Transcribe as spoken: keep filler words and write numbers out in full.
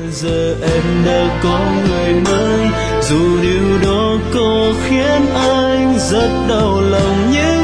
giờ em đã có người mới, dù điều đó có khiến anh rất đau lòng. Nhưng